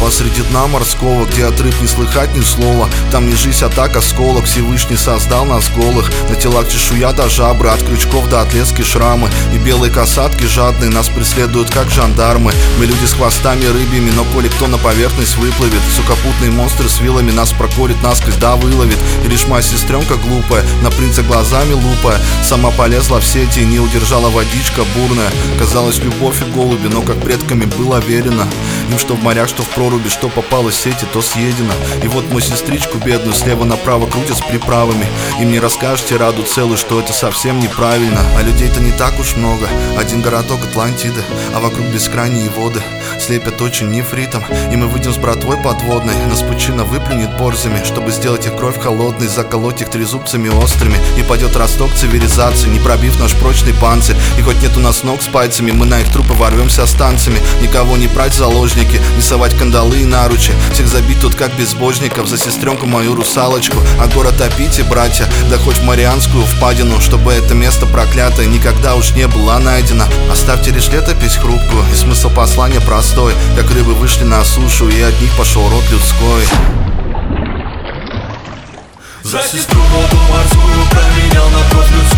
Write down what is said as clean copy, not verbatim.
Посреди дна морского, где от рыб не слыхать ни слова, там не жизнь, а так осколок. Всевышний создал нас голых, на телах чешуя до жабры, от крючков до отлески шрамы. И белые касатки жадные нас преследуют, как жандармы. Мы люди с хвостами рыбьими, но коли кто на поверхность выплывет, сухопутные монстры с вилами нас проколет насквозь, да выловит. И лишь моя сестренка глупая, на принца глазами лупая, сама полезла в сети и не удержала водичка бурная. Казалось, любовь и голуби, но как предками было верено им, что в морях, что в проруби, что попало в сети, то съедено. И вот мою сестричку бедную слева направо крутят с приправами. Им не расскажете раду целую, что это совсем неправильно. А людей-то не так уж много, один городок Атлантида, а вокруг бескрайние воды слепят очень нефритом. И мы выйдем с братвой подводной, нас пучина выплюнет борзами, чтобы сделать их кровь холодной, заколоть их трезубцами острыми. И пойдет росток цивилизации, не пробив наш прочный панцирь. И хоть нет у нас ног с пальцами, мы на их трупы ворвемся станциями. Никого не брать в заложники, не совать кандалы и наручи, всех забить тут как безбожников, за сестренку мою русалочку. А город топите, братья, да хоть в Марианскую впадину, чтобы это место проклятое никогда уж не было найдено. Оставьте лишь летопись хрупкую и смысл послания простой, как рыбы вышли на сушу, и от них пошел род людской. За сестру воду морскую променял на кровь людскую.